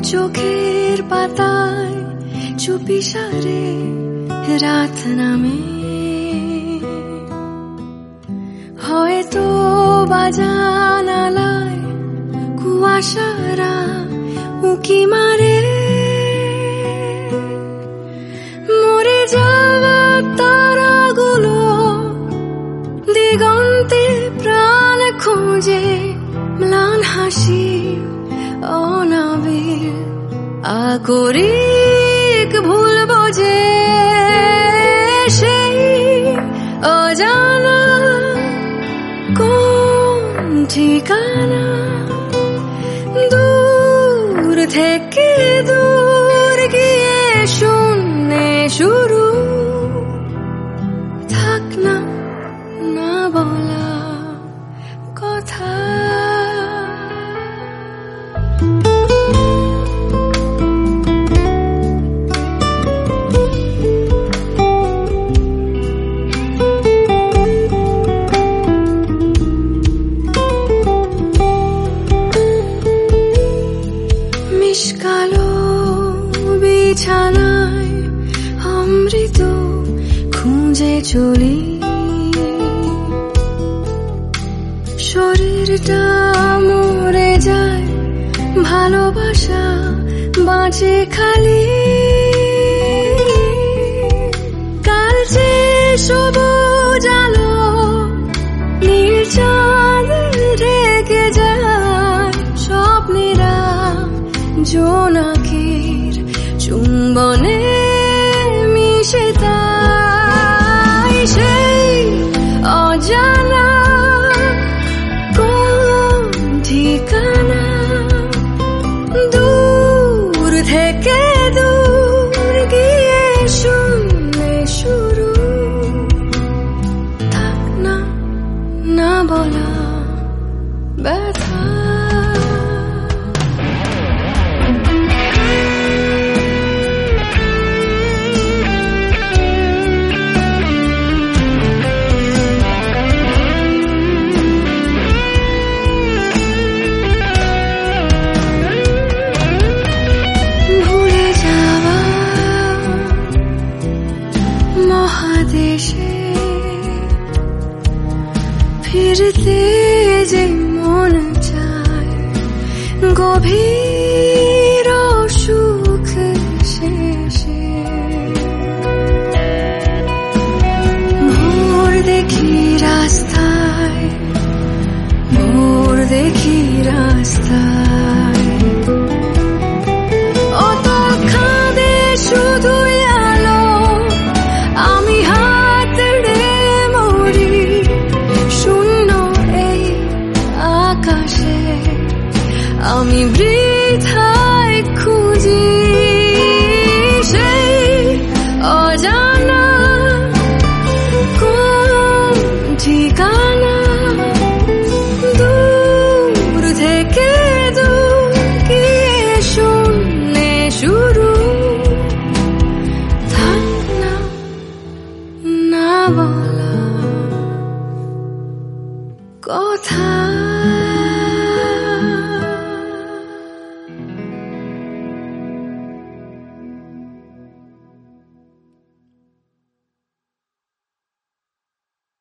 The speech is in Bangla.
চোখের পাতায় চুপি সারে রাত নামে, হয়তো বাজানালায় কুয়াশারা উঁকি মারে, মরে যাওয়া তারাগুলো দিগন্তে প্রাণ খোঁজে, ম্লান হাসি অনাবিল আকরিক ভুল বোঝে, সেই অজানা কোন ঠিকানা, দূর থেকে দূর গিয়ে শূন্যে শুরু, থাক না না বলা কথা। মিশকালো বিছানায় অমৃত খুঁজে চলি, শরীরটা মরে যায়, ভালোবাসা বাঁচে খালি, কাল যে সবুজ আলো নীল চাঁদ ঢেকে যায়, স্বপ্নেরা জোনাকির চুম্বনে মিশে, তাই সেই অজানা কোন ঠিকানা, দূর থেকে দূর গিয়ে শূন্যে শুরু, থাক না না বলা ব্যথা। মহাদেশে ফিরতে যে মন চায়, গভীর সুখ শেষে ভোর দেখি রাস্তায়, ভোর দেখি রাস্তায়, অত খাদে শুধুই আলো, আমি হাতড়ে মরি শূন্য এই আকাশে, আমি বৃথায় খুঁজি সেই অজানা কোন ঠিকানা, দূর থেকে দূর গিয়ে শূন্যে শুরু, থাক না না বলা কথা।